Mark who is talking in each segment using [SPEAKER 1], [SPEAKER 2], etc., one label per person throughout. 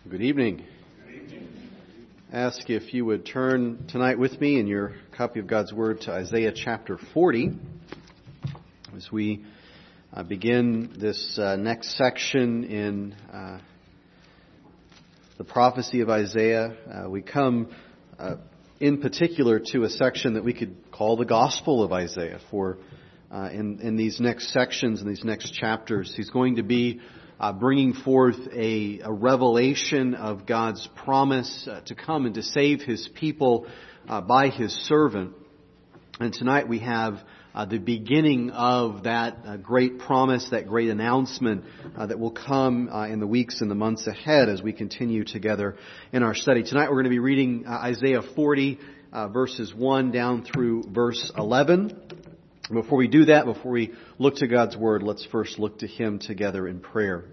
[SPEAKER 1] Good evening. Ask if you would turn tonight with me in your copy of God's Word to Isaiah chapter 40 as we begin this next section in the prophecy of Isaiah. We come in particular to a section that we could call the Gospel of Isaiah, for in these next sections, in these next chapters, he's going to be bringing forth a revelation of God's promise to come and to save His people by His servant. And tonight we have the beginning of that great promise, that great announcement that will come in the weeks and the months ahead as we continue together in our study. Tonight we're going to be reading Isaiah 40, verses 1 down through verse 11. Before we do that, before we look to God's Word, let's first look to Him together in prayer.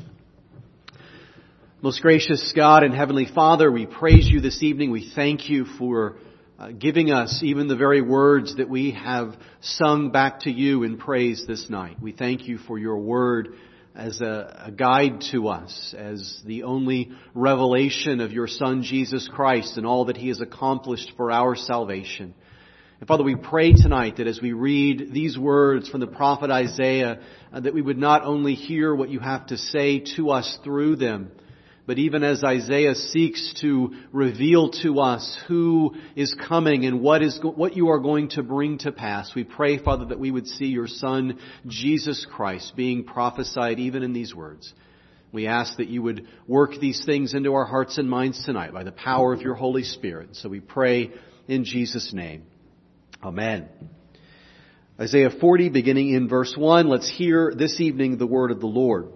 [SPEAKER 1] Most gracious God and Heavenly Father, we praise You this evening. We thank You for giving us even the very words that we have sung back to You in praise this night. We thank You for Your Word as a guide to us, as the only revelation of Your Son Jesus Christ and all that He has accomplished for our salvation. And Father, we pray tonight that as we read these words from the prophet Isaiah, that we would not only hear what You have to say to us through them, but even as Isaiah seeks to reveal to us who is coming and what You are going to bring to pass, we pray, Father, that we would see Your Son, Jesus Christ, being prophesied even in these words. We ask that You would work these things into our hearts and minds tonight by the power of Your Holy Spirit. So we pray in Jesus' name. Amen. Isaiah 40, beginning in verse 1, let's hear this evening the word of the Lord.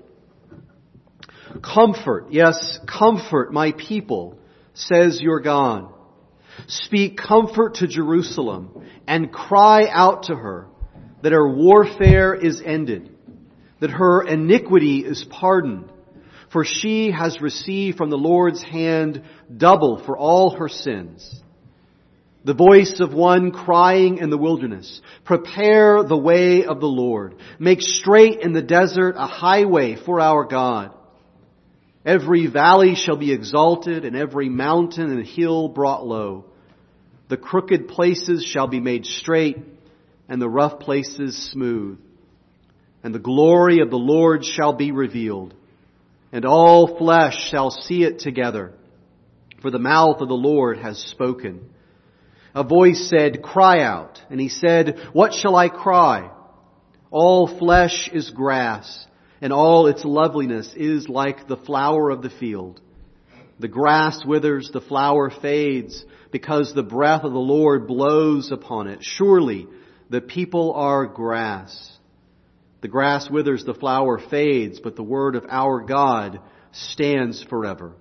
[SPEAKER 1] Comfort, yes, comfort my people, says your God. Speak comfort to Jerusalem and cry out to her that her warfare is ended, that her iniquity is pardoned, for she has received from the Lord's hand double for all her sins. The voice of one crying in the wilderness, prepare the way of the Lord. Make straight in the desert a highway for our God. Every valley shall be exalted, and every mountain and hill brought low. The crooked places shall be made straight, and the rough places smooth. And the glory of the Lord shall be revealed, and all flesh shall see it together. For the mouth of the Lord has spoken. A voice said, cry out. And He said, what shall I cry? All flesh is grass, and all its loveliness is like the flower of the field. The grass withers, the flower fades, because the breath of the Lord blows upon it. Surely the people are grass. The grass withers, the flower fades, but the word of our God stands forever.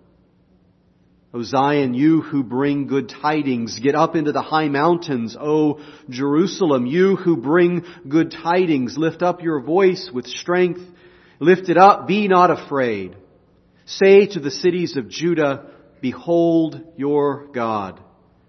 [SPEAKER 1] O Zion, you who bring good tidings, get up into the high mountains. O Jerusalem, you who bring good tidings, lift up your voice with strength. Lift it up, be not afraid. Say to the cities of Judah, behold your God.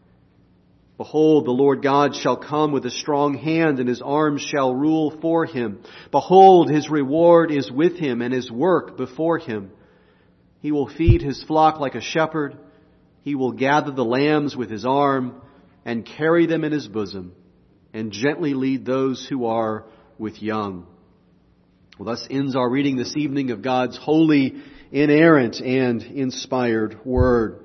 [SPEAKER 1] Behold, the Lord God shall come with a strong hand, and His arms shall rule for Him. Behold, His reward is with Him, and His work before Him. He will feed His flock like a shepherd. He will gather the lambs with His arm and carry them in His bosom and gently lead those who are with young. Well, thus ends our reading this evening of God's holy, inerrant, and inspired Word.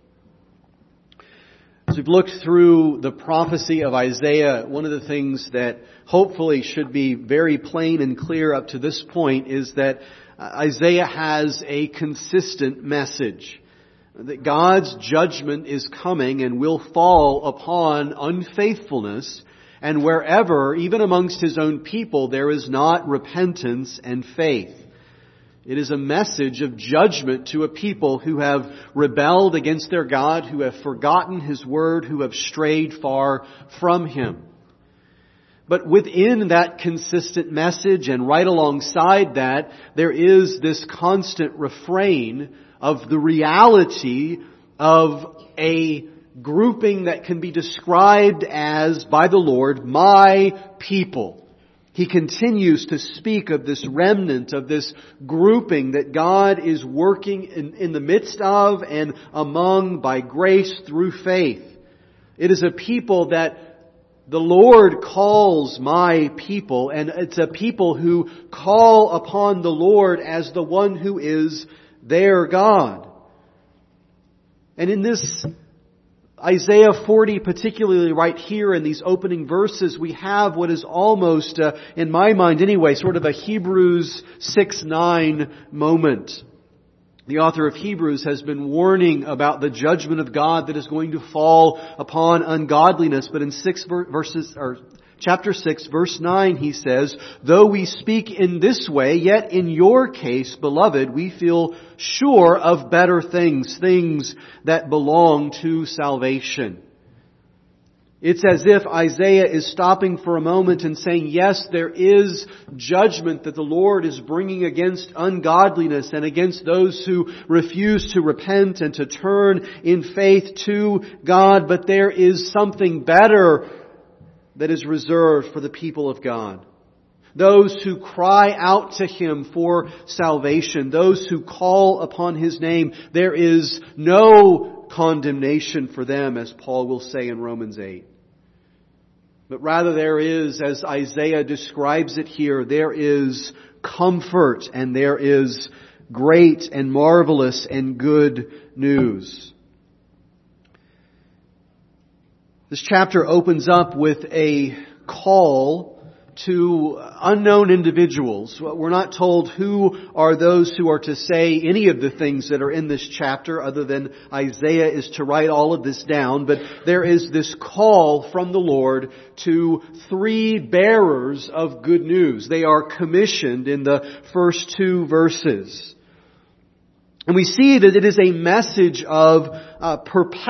[SPEAKER 1] As we've looked through the prophecy of Isaiah, one of the things that hopefully should be very plain and clear up to this point is that Isaiah has a consistent message. That God's judgment is coming and will fall upon unfaithfulness, and wherever, even amongst His own people, there is not repentance and faith. It is a message of judgment to a people who have rebelled against their God, who have forgotten His word, who have strayed far from Him. But within that consistent message and right alongside that, there is this constant refrain of the reality of a grouping that can be described as, by the Lord, my people. He continues to speak of this remnant, of this grouping that God is working in the midst of and among by grace through faith. It is a people that the Lord calls my people, and it's a people who call upon the Lord as the one who is their God. And in this Isaiah 40, particularly right here in these opening verses, we have what is almost, in my mind anyway, sort of a Hebrews 6:9 moment. The author of Hebrews has been warning about the judgment of God that is going to fall upon ungodliness. But in chapter 6, verse 9, he says, "Though we speak in this way, yet in your case, beloved, we feel sure of better things, things that belong to salvation." It's as if Isaiah is stopping for a moment and saying, yes, there is judgment that the Lord is bringing against ungodliness and against those who refuse to repent and to turn in faith to God, but there is something better that is reserved for the people of God. Those who cry out to Him for salvation, those who call upon His name, there is no condemnation for them, as Paul will say in Romans 8. But rather there is, as Isaiah describes it here, there is comfort and there is great and marvelous and good news. This chapter opens up with a call to unknown individuals. We're not told who are those who are to say any of the things that are in this chapter, other than Isaiah is to write all of this down. But there is this call from the Lord to 3 bearers of good news. They are commissioned in the first 2 verses. And we see that it is a message of a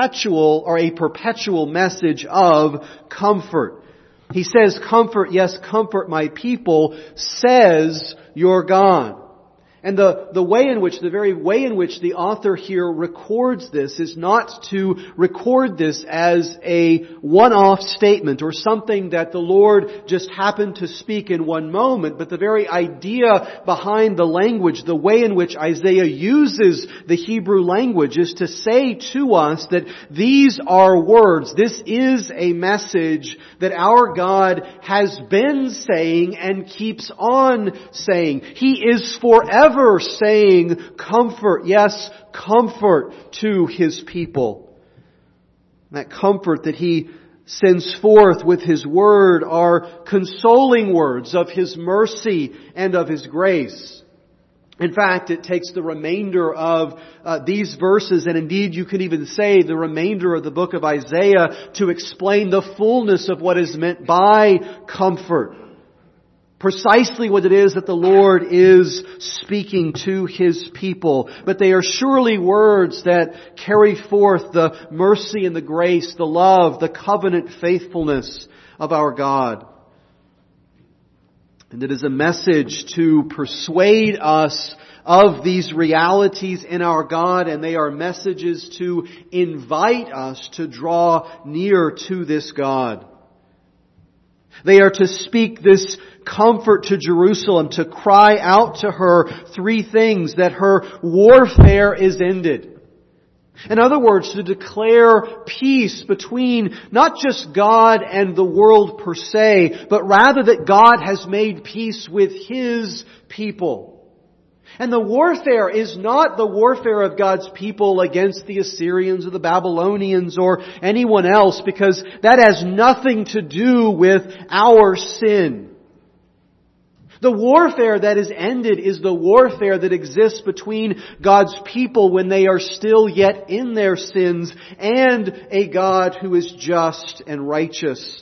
[SPEAKER 1] perpetual message of comfort. He says, comfort, yes, comfort my people, says your God. And the very way in which the author here records this is not to record this as a one-off statement or something that the Lord just happened to speak in one moment, but the very idea behind the language, the way in which Isaiah uses the Hebrew language is to say to us that these are words. This is a message that our God has been saying and keeps on saying. He is forever saying comfort, yes, comfort to His people. That comfort that He sends forth with His word are consoling words of His mercy and of His grace. In fact, it takes the remainder of these verses, and indeed you can even say the remainder of the book of Isaiah, to explain the fullness of what is meant by comfort. Precisely what it is that the Lord is speaking to His people. But they are surely words that carry forth the mercy and the grace, the love, the covenant faithfulness of our God. And it is a message to persuade us of these realities in our God, and they are messages to invite us to draw near to this God. They are to speak this comfort to Jerusalem, to cry out to her 3 things: that her warfare is ended. In other words, to declare peace between not just God and the world per se, but rather that God has made peace with His people. And the warfare is not the warfare of God's people against the Assyrians or the Babylonians or anyone else, because that has nothing to do with our sin. The warfare that is ended is the warfare that exists between God's people when they are still yet in their sins and a God who is just and righteous.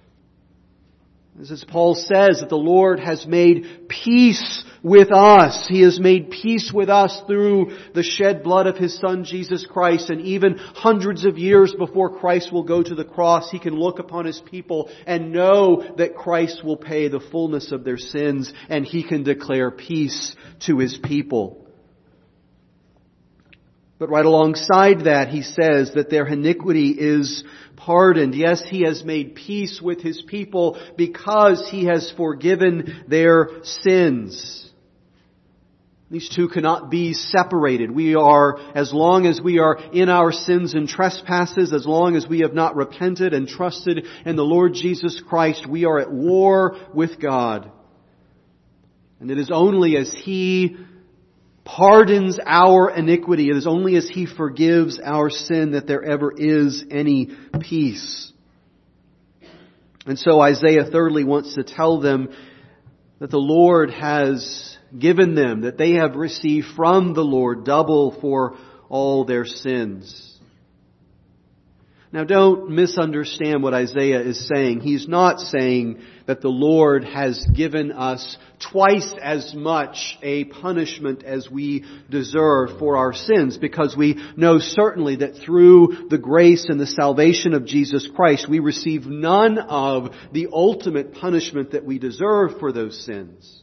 [SPEAKER 1] As Paul says, that the Lord has made peace with us. He has made peace with us through the shed blood of His Son, Jesus Christ. And even hundreds of years before Christ will go to the cross, He can look upon His people and know that Christ will pay the fullness of their sins, and He can declare peace to His people. But right alongside that, he says that their iniquity is pardoned. Yes, he has made peace with his people because he has forgiven their sins. These two cannot be separated. As long as we are in our sins and trespasses, as long as we have not repented and trusted in the Lord Jesus Christ, we are at war with God. And it is only as He pardons our iniquity, it is only as He forgives our sin that there ever is any peace. And so Isaiah thirdly wants to tell them that the Lord has given them, that they have received from the Lord double for all their sins. Now don't misunderstand what Isaiah is saying. He's not saying that the Lord has given us twice as much a punishment as we deserve for our sins, because we know certainly that through the grace and the salvation of Jesus Christ, we receive none of the ultimate punishment that we deserve for those sins.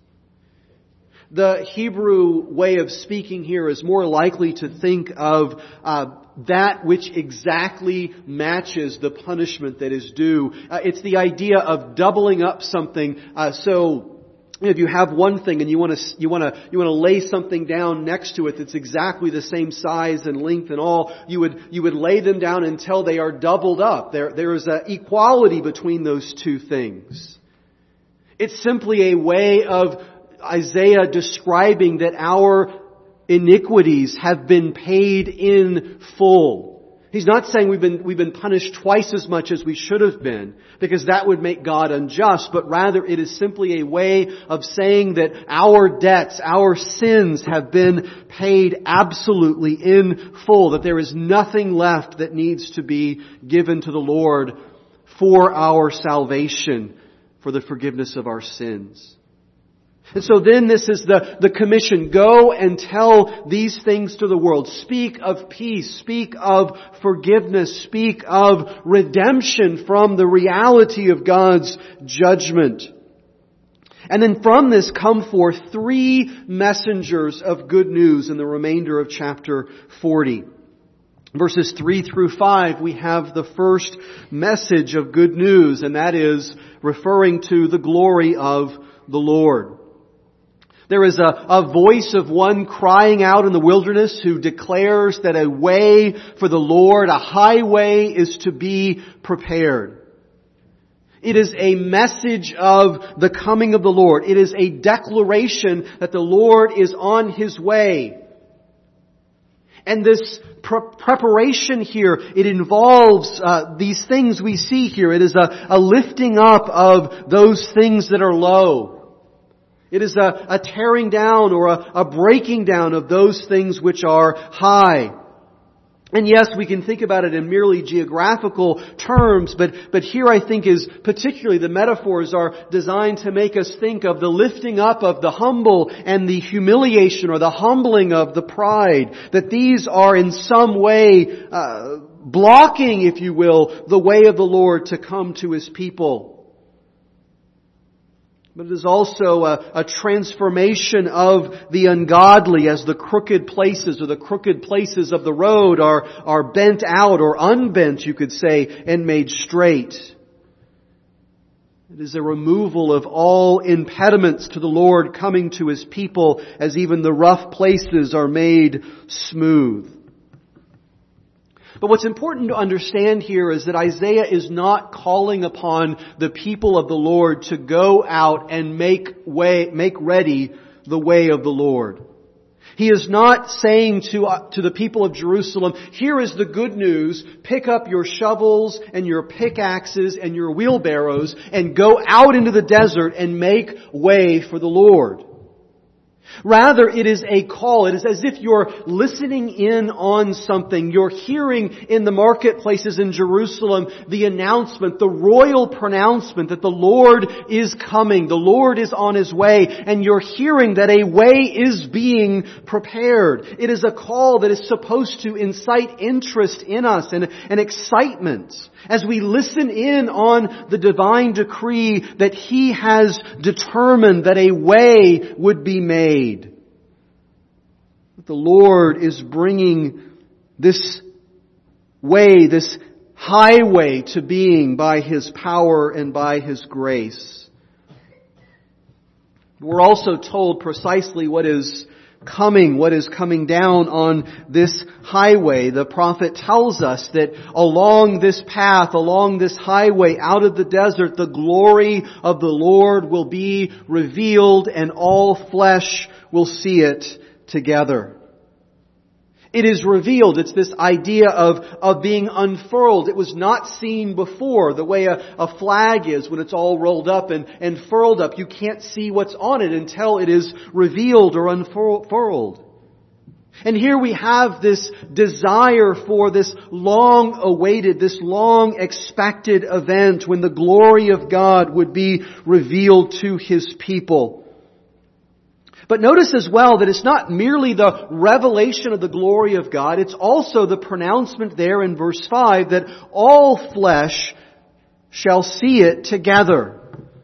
[SPEAKER 1] The Hebrew way of speaking here is more likely to think of that which exactexactly matches the punishment that is due. It's the idea of doubling up something. So if you have one thing and you want to lay something down next to it that's exactly the same size and length and all, you would lay them down until they are doubled up. There is an equality between those two things. It's simply a way of Isaiah describing that our iniquities have been paid in full. He's not saying we've been punished twice as much as we should have been, because that would make God unjust, but rather it is simply a way of saying that our debts, our sins have been paid absolutely in full, that there is nothing left that needs to be given to the Lord for our salvation, for the forgiveness of our sins. And so then this is the commission. Go and tell these things to the world. Speak of peace. Speak of forgiveness. Speak of redemption from the reality of God's judgment. And then from this come forth three messengers of good news in the remainder of chapter 40. Verses 3 through 5, we have the first message of good news, and that is referring to the glory of the Lord. There is a voice of one crying out in the wilderness who declares that a way for the Lord, a highway, is to be prepared. It is a message of the coming of the Lord. It is a declaration that the Lord is on His way. And this preparation here, it involves these things we see here. It is a lifting up of those things that are low. It is a tearing down or a breaking down of those things which are high. And yes, we can think about it in merely geographical terms, but here I think is particularly the metaphors are designed to make us think of the lifting up of the humble and the humiliation or the humbling of the pride. That these are in some way blocking, if you will, the way of the Lord to come to His people. But it is also a transformation of the ungodly as the crooked places or the crooked places of the road are bent out or unbent, you could say, and made straight. It is a removal of all impediments to the Lord coming to His people as even the rough places are made smooth. But what's important to understand here is that Isaiah is not calling upon the people of the Lord to go out and make ready the way of the Lord. He is not saying to the people of Jerusalem, here is the good news, pick up your shovels and your pickaxes and your wheelbarrows and go out into the desert and make way for the Lord. Rather, it is a call. It is as if you're listening in on something. You're hearing in the marketplaces in Jerusalem the announcement, the royal pronouncement that the Lord is coming. The Lord is on His way. And you're hearing that a way is being prepared. It is a call that is supposed to incite interest in us and excitement as we listen in on the divine decree that He has determined that a way would be made. The Lord is bringing this way, this highway to being by His power and by His grace. We're also told precisely what is coming down on this highway. The prophet tells us that along this path, along this highway out of the desert, the glory of the Lord will be revealed and all flesh will see it together. It is revealed. It's this idea of being unfurled. It was not seen before, the way a flag is when it's all rolled up and furled up. You can't see what's on it until it is revealed or unfurled. And here we have this desire for this long awaited, this long expected event when the glory of God would be revealed to His people. But notice as well that it's not merely the revelation of the glory of God, it's also the pronouncement there in verse 5 that all flesh shall see it together.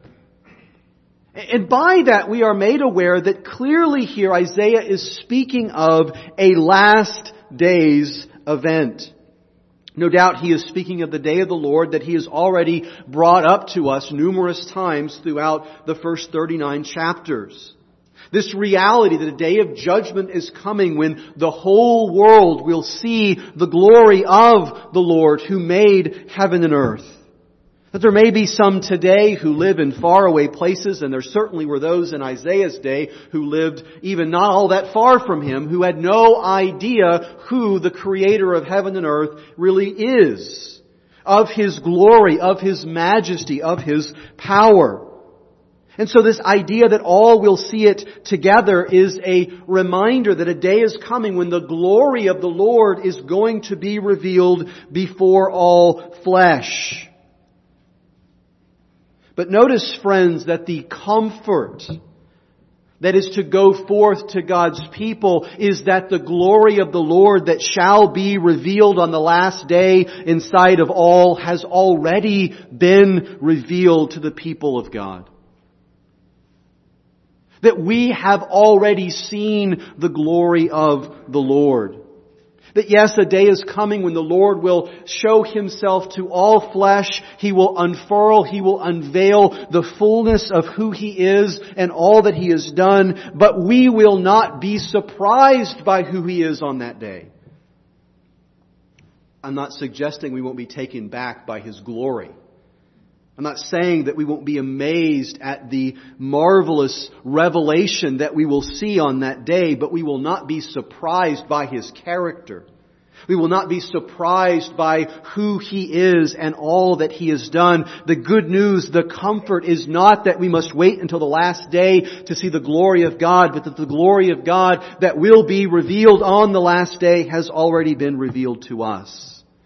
[SPEAKER 1] And by that we are made aware that clearly here Isaiah is speaking of a last days event. No doubt he is speaking of the day of the Lord that He has already brought up to us numerous times throughout the first 39 chapters. This reality that a day of judgment is coming when the whole world will see the glory of the Lord who made heaven and earth. That there may be some today who live in faraway places, and there certainly were those in Isaiah's day who lived even not all that far from him, who had no idea who the Creator of heaven and earth really is, of His glory, of His majesty, of His power. And so this idea that all will see it together is a reminder that a day is coming when the glory of the Lord is going to be revealed before all flesh. But notice, friends, that the comfort that is to go forth to God's people is that the glory of the Lord that shall be revealed on the last day in sight of all has already been revealed to the people of God. That we have already seen the glory of the Lord. That yes, a day is coming when the Lord will show Himself to all flesh. He will unfurl, He will unveil the fullness of who He is and all that He has done. But we will not be surprised by who He is on that day. I'm not suggesting we won't be taken back by His glory. I'm not saying that we won't be amazed at the marvelous revelation that we will see on that day, but we will not be surprised by His character. We will not be surprised by who He is and all that He has done. The good news, the comfort is not that we must wait until the last day to see the glory of God, but that the glory of God that will be revealed on the last day has already been revealed to us.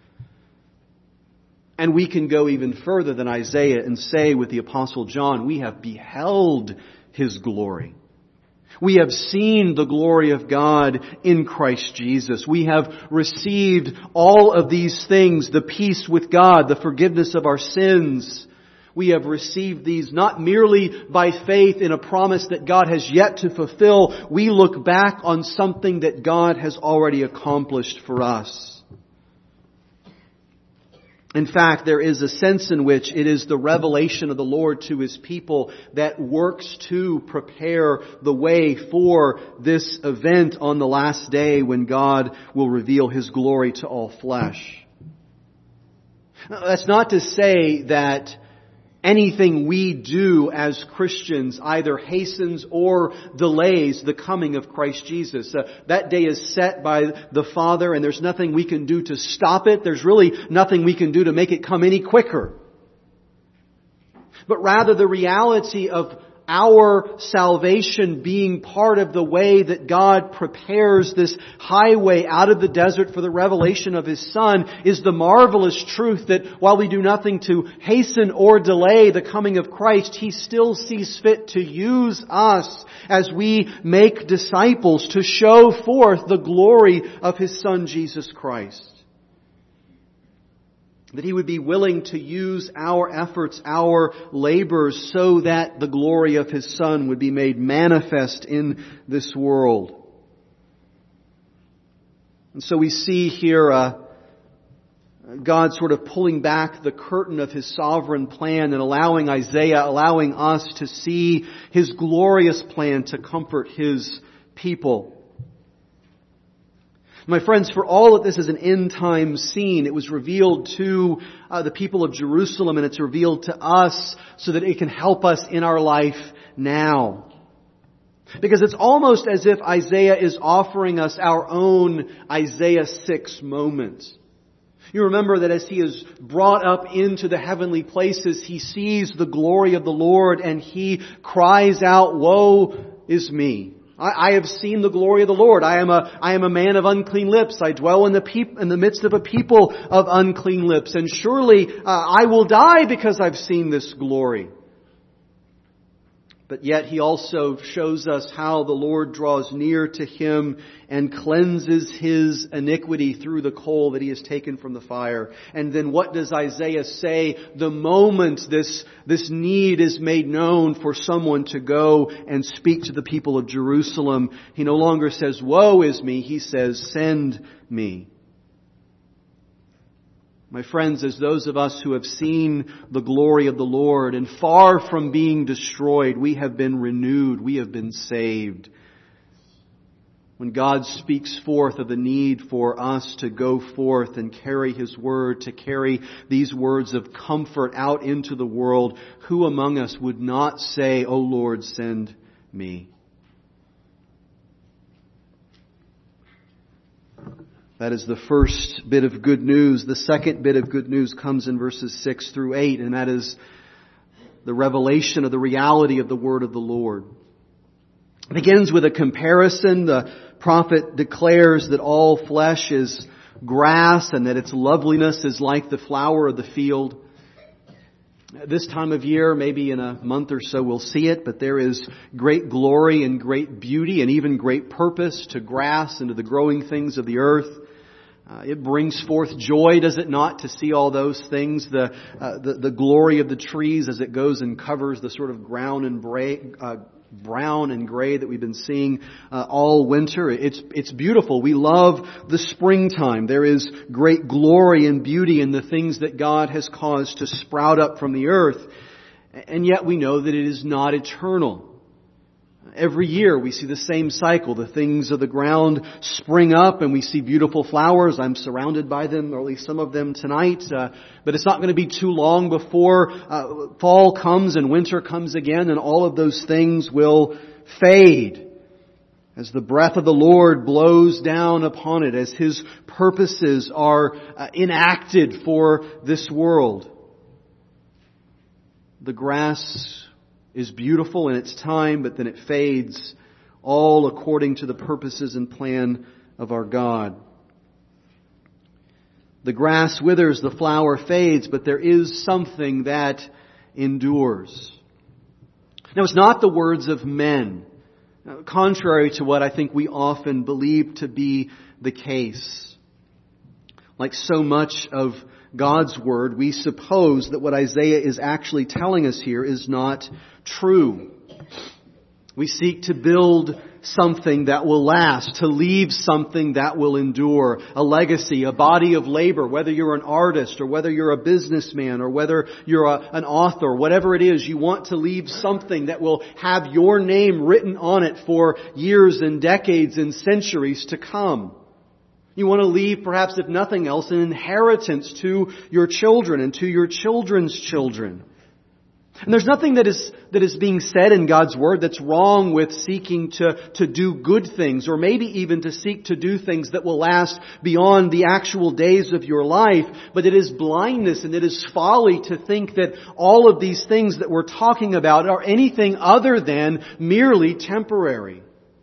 [SPEAKER 1] And we can go even further than Isaiah and say with the Apostle John, we have beheld His glory. We have seen the glory of God in Christ Jesus. We have received all of these things, the peace with God, the forgiveness of our sins. We have received these not merely by faith in a promise that God has yet to fulfill. We look back on something that God has already accomplished for us. In fact, there is a sense in which it is the revelation of the Lord to His people that works to prepare the way for this event on the last day when God will reveal His glory to all flesh. Now, that's not to say that anything we do as Christians either hastens or delays the coming of Christ Jesus. That day is set by the Father, and there's nothing we can do to stop it. There's really nothing we can do to make it come any quicker. But rather the reality of our salvation being part of the way that God prepares this highway out of the desert for the revelation of His Son is the marvelous truth that while we do nothing to hasten or delay the coming of Christ, He still sees fit to use us as we make disciples to show forth the glory of His Son Jesus Christ. That He would be willing to use our efforts, our labors, so that the glory of His Son would be made manifest in this world. And so we see here God sort of pulling back the curtain of His sovereign plan and allowing Isaiah, allowing us to see His glorious plan to comfort His people. My friends, for all that this is an end-time scene, it was revealed to the people of Jerusalem, and it's revealed to us so that it can help us in our life now. Because it's almost as if Isaiah is offering us our own Isaiah 6 moment. You remember that as he is brought up into the heavenly places, he sees the glory of the Lord and he cries out, "Woe is me! I have seen the glory of the Lord. I am a man of unclean lips. I dwell in the midst of a people of unclean lips. And surely I will die because I've seen this glory." But yet He also shows us how the Lord draws near to him and cleanses his iniquity through the coal that he has taken from the fire. And then what does Isaiah say the moment this need is made known for someone to go and speak to the people of Jerusalem? He no longer says, "Woe is me." He says, "Send me." My friends, as those of us who have seen the glory of the Lord and far from being destroyed, we have been renewed, we have been saved. When God speaks forth of the need for us to go forth and carry His Word, to carry these words of comfort out into the world, who among us would not say, "O Lord, send me"? That is the first bit of good news. The second bit of good news comes in verses 6 through 8, and that is the revelation of the reality of the word of the Lord. It begins with a comparison. The prophet declares that all flesh is grass and that its loveliness is like the flower of the field. This time of year, maybe in a month or so we'll see it, but there is great glory and great beauty and even great purpose to grass and to the growing things of the earth. It brings forth joy, does it not, to see all those things, the glory of the trees as it goes and covers the sort of brown and gray that we've been seeing all winter. It's beautiful. We love the springtime. There is great glory and beauty in the things that God has caused to sprout up from the earth. And yet we know that it is not eternal. Every year we see the same cycle. The things of the ground spring up and we see beautiful flowers. I'm surrounded by them, or at least some of them tonight. But it's not going to be too long before fall comes and winter comes again, and all of those things will fade as the breath of the Lord blows down upon it, as His purposes are enacted for this world. The grass is beautiful in its time, but then it fades, all according to the purposes and plan of our God. The grass withers, the flower fades, but there is something that endures. Now, it's not the words of men, contrary to what I think we often believe to be the case. Like so much of God's Word, we suppose that what Isaiah is actually telling us here is not true. We seek to build something that will last, to leave something that will endure, a legacy, a body of labor, whether you're an artist or whether you're a businessman or whether you're an author, whatever it is, you want to leave something that will have your name written on it for years and decades and centuries to come. You want to leave, perhaps if nothing else, an inheritance to your children and to your children's children. And there's nothing that is being said in God's Word that's wrong with seeking to do good things, or maybe even to seek to do things that will last beyond the actual days of your life. But it is blindness and it is folly to think that all of these things that we're talking about are anything other than merely temporary.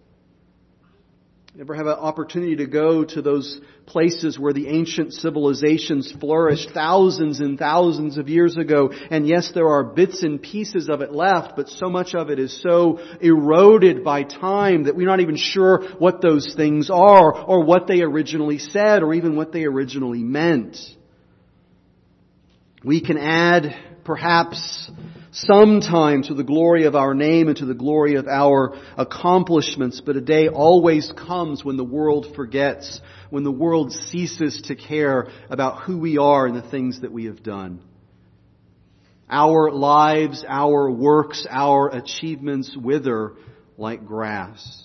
[SPEAKER 1] Ever have an opportunity to go to those places where the ancient civilizations flourished thousands and thousands of years ago? And yes, there are bits and pieces of it left, but so much of it is so eroded by time that we're not even sure what those things are, or what they originally said, or even what they originally meant. We can add perhaps sometime to the glory of our name and to the glory of our accomplishments, but a day always comes when the world forgets, when the world ceases to care about who we are and the things that we have done. Our lives, our works, our achievements wither like grass.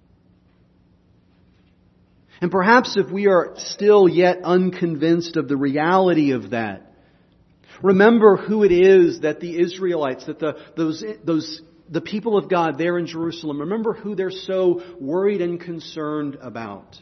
[SPEAKER 1] And perhaps if we are still yet unconvinced of the reality of that, remember who it is that the Israelites, that the people of God there in Jerusalem, remember who they're so worried and concerned about.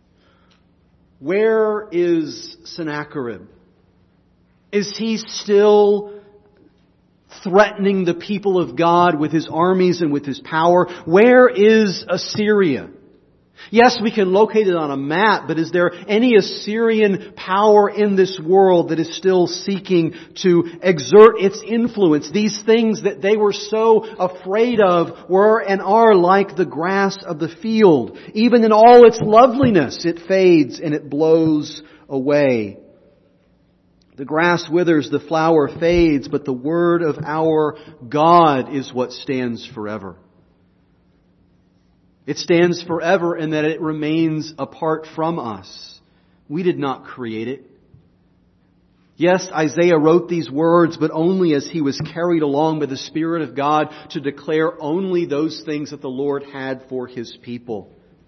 [SPEAKER 1] Where is Sennacherib? Is he still threatening the people of God with his armies and with his power? Where is Assyria? Yes, we can locate it on a map, but is there any Assyrian power in this world that is still seeking to exert its influence? These things that they were so afraid of were and are like the grass of the field. Even in all its loveliness, it fades and it blows away. The grass withers, the flower fades, but the word of our God is what stands forever. It stands forever in that it remains apart from us. We did not create it. Yes, Isaiah wrote these words, but only as he was carried along by the Spirit of God to declare only those things that the Lord had for His people.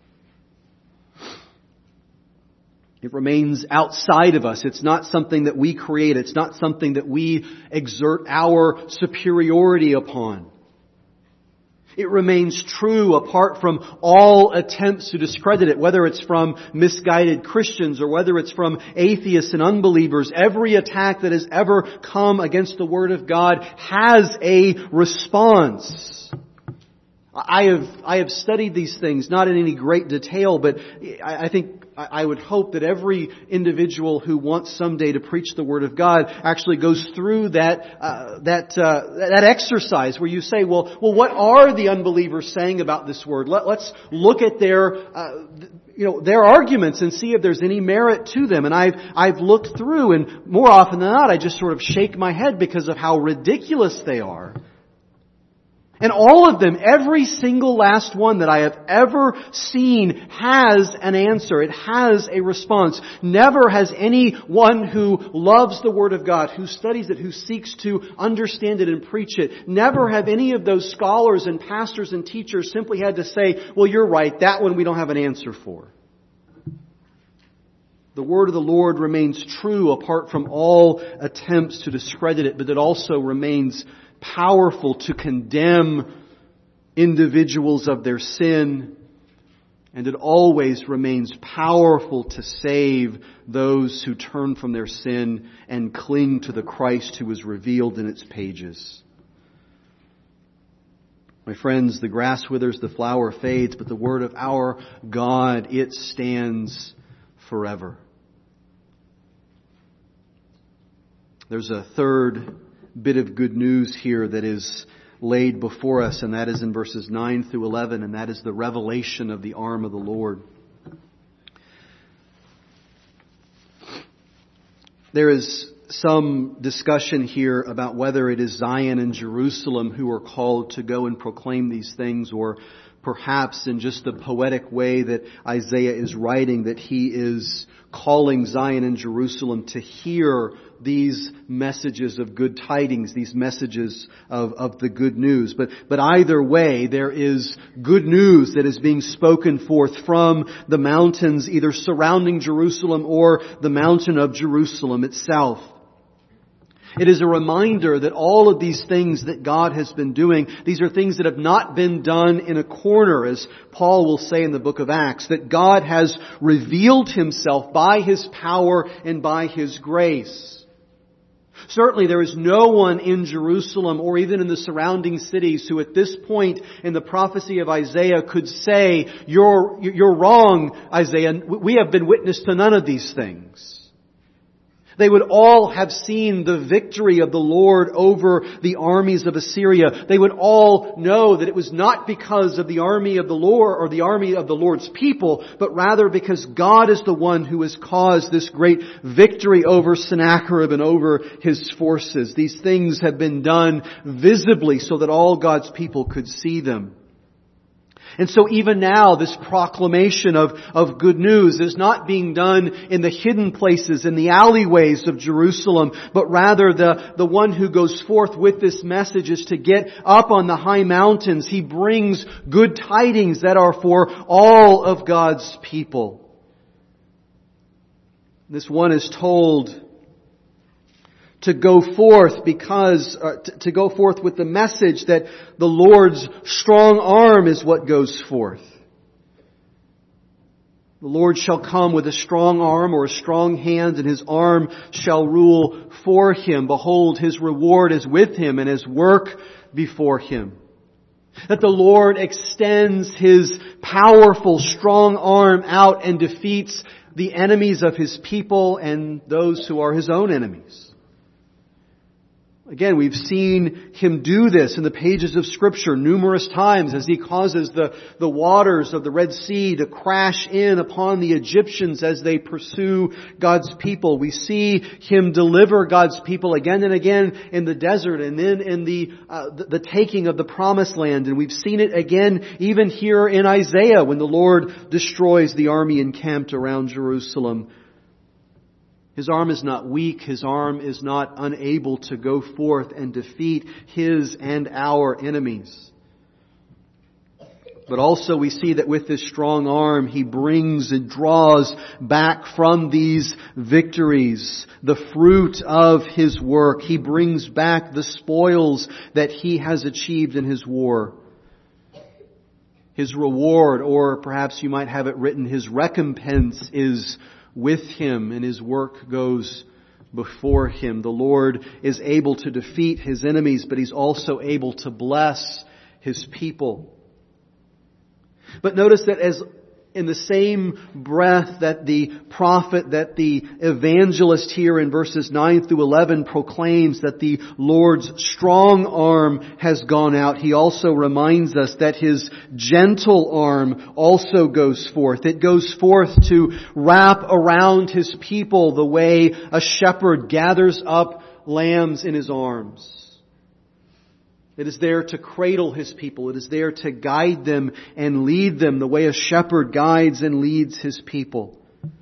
[SPEAKER 1] It remains outside of us. It's not something that we create. It's not something that we exert our superiority upon. It remains true apart from all attempts to discredit it, whether it's from misguided Christians or whether it's from atheists and unbelievers. Every attack that has ever come against the Word of God has a response. I have studied these things, not in any great detail, but I think I would hope that every individual who wants someday to preach the Word of God actually goes through that exercise where you say, well, what are the unbelievers saying about this Word? Let's look at their arguments and see if there's any merit to them. And I've looked through, and more often than not, I just sort of shake my head because of how ridiculous they are. And all of them, every single last one that I have ever seen has an answer. It has a response. Never has anyone who loves the Word of God, who studies it, who seeks to understand it and preach it, never have any of those scholars and pastors and teachers simply had to say, well, you're right, that one we don't have an answer for. The Word of the Lord remains true apart from all attempts to discredit it, but it also remains powerful to condemn individuals of their sin, and it always remains powerful to save those who turn from their sin and cling to the Christ who is revealed in its pages. My friends, the grass withers, the flower fades, but the word of our God, it stands forever. There's a third bit of good news here that is laid before us, and that is in verses 9 through 11, and that is the revelation of the arm of the Lord. There is some discussion here about whether it is Zion and Jerusalem who are called to go and proclaim these things, or perhaps in just the poetic way that Isaiah is writing, that he is calling Zion and Jerusalem to hear these messages of good tidings, these messages of the good news. But either way, there is good news that is being spoken forth from the mountains, either surrounding Jerusalem or the mountain of Jerusalem itself. It is a reminder that all of these things that God has been doing, these are things that have not been done in a corner, as Paul will say in the book of Acts, that God has revealed Himself by His power and by His grace. Certainly there is no one in Jerusalem or even in the surrounding cities who at this point in the prophecy of Isaiah could say, you're wrong, Isaiah. We have been witness to none of these things. They would all have seen the victory of the Lord over the armies of Assyria. They would all know that it was not because of the army of the Lord or the army of the Lord's people, but rather because God is the one who has caused this great victory over Sennacherib and over his forces. These things have been done visibly so that all God's people could see them. And so even now, this proclamation of good news is not being done in the hidden places, in the alleyways of Jerusalem, but rather the one who goes forth with this message is to get up on the high mountains. He brings good tidings that are for all of God's people. This one is told to go forth to go forth with the message that the Lord's strong arm is what goes forth. The Lord shall come with a strong arm or a strong hand, and His arm shall rule for Him. Behold, His reward is with Him, and His work before Him. That the Lord extends His powerful, strong arm out and defeats the enemies of His people and those who are His own enemies. Again, we've seen Him do this in the pages of Scripture numerous times as He causes the waters of the Red Sea to crash in upon the Egyptians as they pursue God's people. We see Him deliver God's people again and again in the desert and then in the taking of the Promised Land. And we've seen it again even here in Isaiah when the Lord destroys the army encamped around Jerusalem. His arm is not weak. His arm is not unable to go forth and defeat His and our enemies. But also we see that with this strong arm, He brings and draws back from these victories the fruit of His work. He brings back the spoils that He has achieved in His war. His reward, or perhaps you might have it written, His recompense is with Him, and His work goes before Him. The Lord is able to defeat His enemies, but He's also able to bless His people. But notice that as in the same breath that the prophet, that the evangelist here in verses 9 through 11 proclaims that the Lord's strong arm has gone out, He also reminds us that His gentle arm also goes forth. It goes forth to wrap around His people the way a shepherd gathers up lambs in his arms. It is there to cradle His people. It is there to guide them and lead them the way a shepherd guides and leads his people.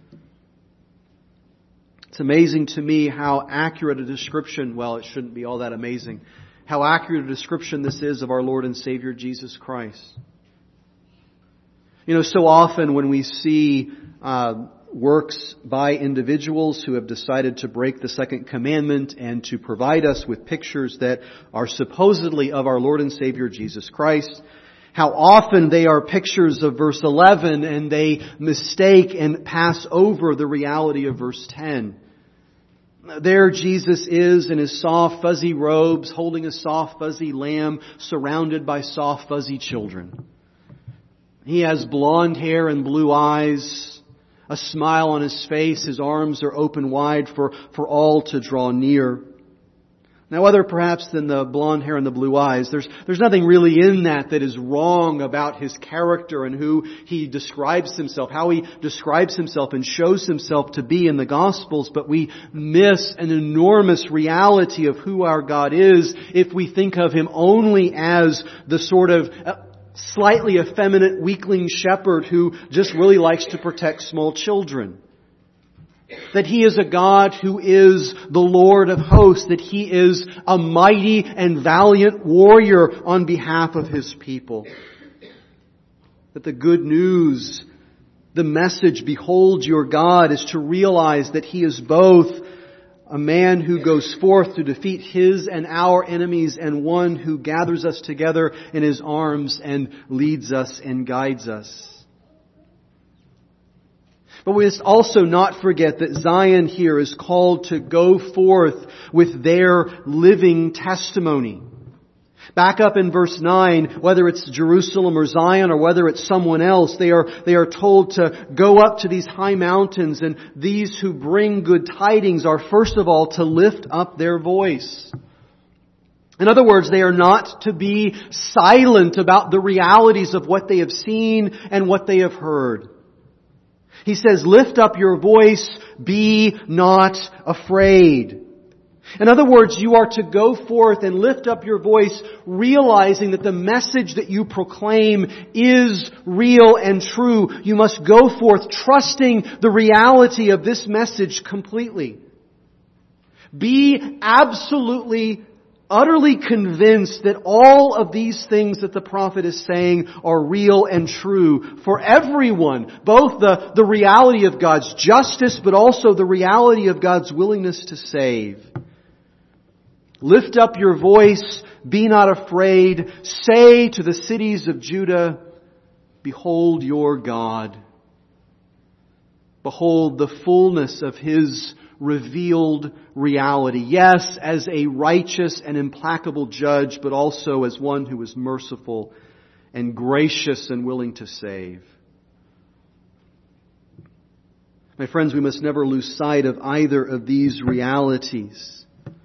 [SPEAKER 1] It's amazing to me how accurate a description, well, it shouldn't be all that amazing, how accurate a description this is of our Lord and Savior Jesus Christ. You know, so often when we see works by individuals who have decided to break the second commandment and to provide us with pictures that are supposedly of our Lord and Savior Jesus Christ, how often they are pictures of verse 11 and they mistake and pass over the reality of verse 10. There Jesus is in His soft fuzzy robes, holding a soft fuzzy lamb surrounded by soft fuzzy children. He has blonde hair and blue eyes, a smile on His face. His arms are open wide for all to draw near. Now, other perhaps than the blonde hair and the blue eyes, there's nothing really in that is wrong about His character and who He describes Himself, how He describes Himself and shows Himself to be in the Gospels, but we miss an enormous reality of who our God is if we think of Him only as the sort of slightly effeminate weakling shepherd who just really likes to protect small children. That He is a God who is the Lord of hosts, that He is a mighty and valiant warrior on behalf of His people. That the good news, the message, behold your God, is to realize that He is both a man who goes forth to defeat His and our enemies, and one who gathers us together in His arms and leads us and guides us. But we must also not forget that Zion here is called to go forth with their living testimony. Back up in verse 9, whether it's Jerusalem or Zion or whether it's someone else, they are told to go up to these high mountains, and these who bring good tidings are first of all to lift up their voice. In other words, they are not to be silent about the realities of what they have seen and what they have heard. He says, lift up your voice, be not afraid. In other words, you are to go forth and lift up your voice, realizing that the message that you proclaim is real and true. You must go forth trusting the reality of this message completely. Be absolutely, utterly convinced that all of these things that the prophet is saying are real and true for everyone. Both the reality of God's justice, but also the reality of God's willingness to save. Lift up your voice, be not afraid. Say to the cities of Judah, behold your God. Behold the fullness of His revealed reality. Yes, as a righteous and implacable judge, but also as one who is merciful and gracious and willing to save. My friends, we must never lose sight of either of these realities.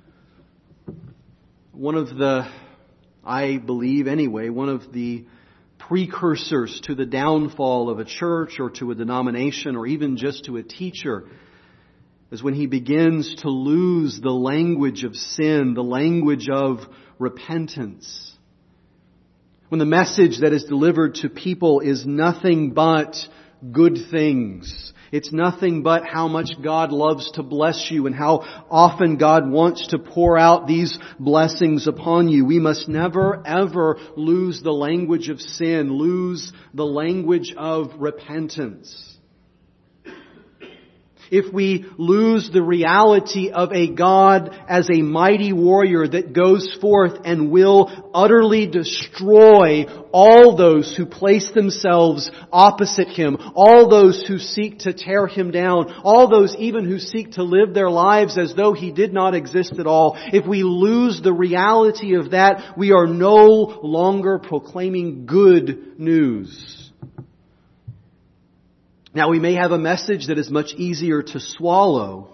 [SPEAKER 1] I believe anyway, one of the precursors to the downfall of a church or to a denomination or even just to a teacher is when he begins to lose the language of sin, the language of repentance. When the message that is delivered to people is nothing but good things. It's nothing but how much God loves to bless you and how often God wants to pour out these blessings upon you. We must never, ever lose the language of sin, lose the language of repentance. If we lose the reality of a God as a mighty warrior that goes forth and will utterly destroy all those who place themselves opposite Him, all those who seek to tear Him down, all those even who seek to live their lives as though He did not exist at all, if we lose the reality of that, we are no longer proclaiming good news. Now, we may have a message that is much easier to swallow,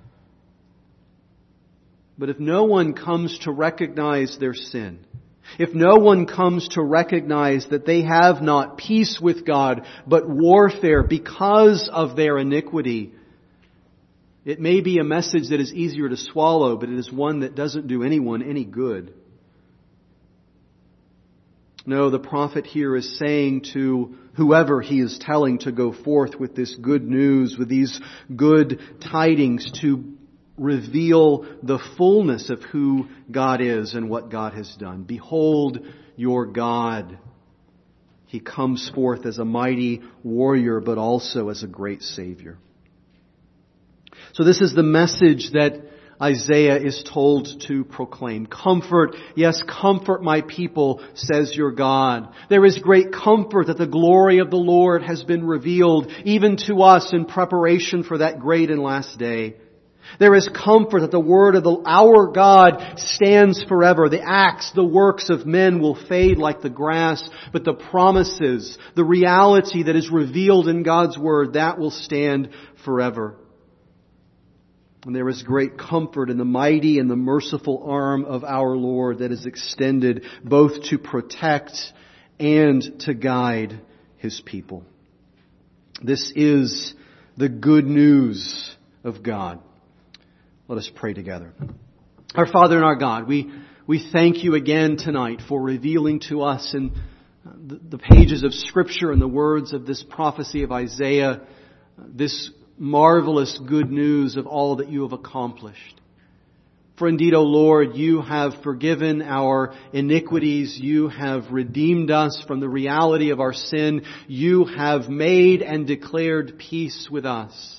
[SPEAKER 1] but if no one comes to recognize their sin, if no one comes to recognize that they have not peace with God, but warfare because of their iniquity, it may be a message that is easier to swallow, but it is one that doesn't do anyone any good. No, the prophet here is saying to whoever he is telling to go forth with this good news, with these good tidings, to reveal the fullness of who God is and what God has done. Behold your God. He comes forth as a mighty warrior, but also as a great Savior. So this is the message that Isaiah is told to proclaim. Comfort, yes, comfort my people, says your God. There is great comfort that the glory of the Lord has been revealed even to us in preparation for that great and last day. There is comfort that the word of our God stands forever. The acts, the works of men will fade like the grass, but the promises, the reality that is revealed in God's word, that will stand forever. And there is great comfort in the mighty and the merciful arm of our Lord that is extended both to protect and to guide His people. This is the good news of God. Let us pray together. Our Father and our God, we thank You again tonight for revealing to us in the pages of Scripture and the words of this prophecy of Isaiah this marvelous good news of all that You have accomplished. For indeed, O Lord, You have forgiven our iniquities. You have redeemed us from the reality of our sin. You have made and declared peace with us.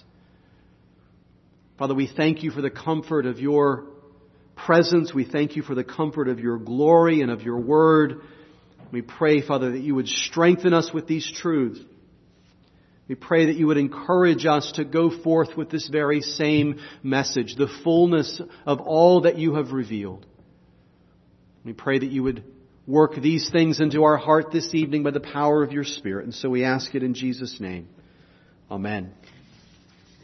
[SPEAKER 1] Father, we thank You for the comfort of Your presence. We thank You for the comfort of Your glory and of Your word. We pray, Father, that You would strengthen us with these truths. We pray that You would encourage us to go forth with this very same message, the fullness of all that You have revealed. We pray that You would Work these things into our heart this evening by the power of your Spirit. And so we ask it in Jesus' name. Amen.